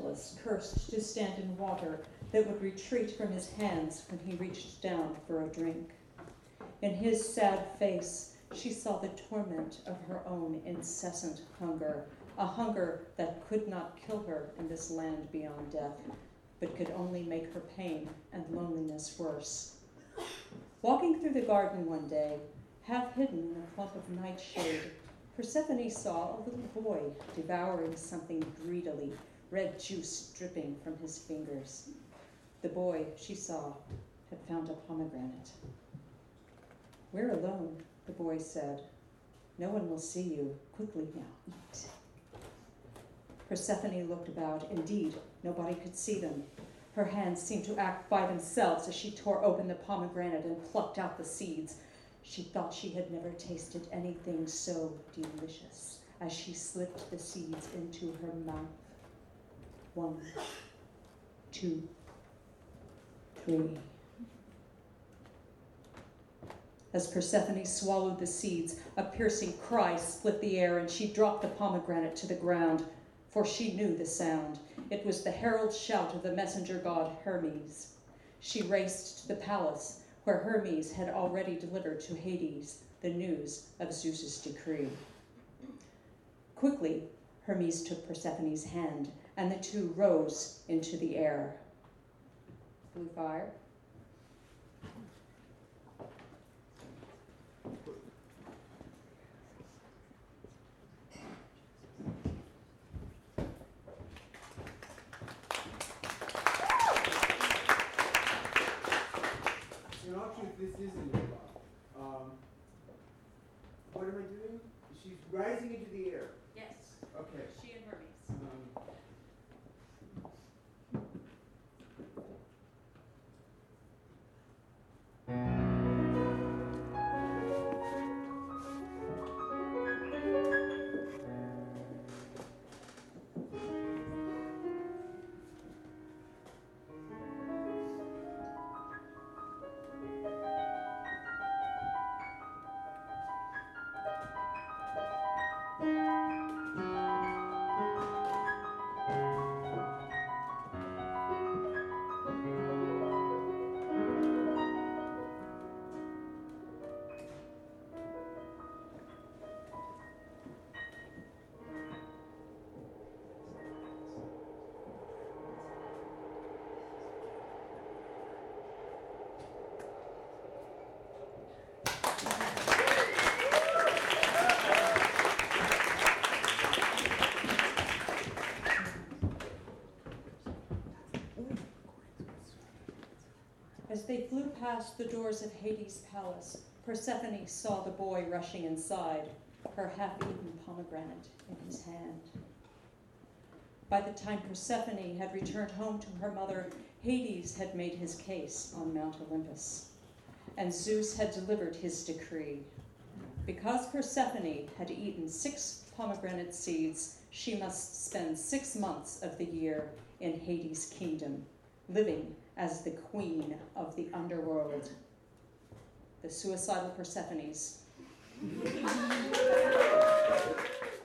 helpless, cursed to stand in water that would retreat from his hands when he reached down for a drink. In his sad face, she saw the torment of her own incessant hunger, a hunger that could not kill her in this land beyond death, but could only make her pain and loneliness worse. Walking through the garden one day, half hidden in a clump of nightshade, Persephone saw a little boy devouring something greedily, red juice dripping from his fingers. The boy, she saw, had found a pomegranate. "We're alone," the boy said. "No one will see you. Quickly now, eat." Persephone looked about. Indeed, nobody could see them. Her hands seemed to act by themselves as she tore open the pomegranate and plucked out the seeds. She thought she had never tasted anything so delicious as she slipped the seeds into her mouth. 1, 2, 3. As Persephone swallowed the seeds, a piercing cry split the air, and she dropped the pomegranate to the ground, for she knew the sound. It was the herald shout of the messenger god Hermes. She raced to the palace, where Hermes had already delivered to Hades the news of Zeus's decree. Quickly, Hermes took Persephone's hand, and the two rose into the air. Blue fire. This isn't what am I doing? She's rising into the air. Yes. Okay. She and Hermes. As they flew past the doors of Hades' palace, Persephone saw the boy rushing inside, her half-eaten pomegranate in his hand. By the time Persephone had returned home to her mother, Hades had made his case on Mount Olympus, and Zeus had delivered his decree. Because Persephone had eaten 6 pomegranate seeds, she must spend 6 months of the year in Hades' kingdom, living as the queen of the underworld. The suicidal Persephones.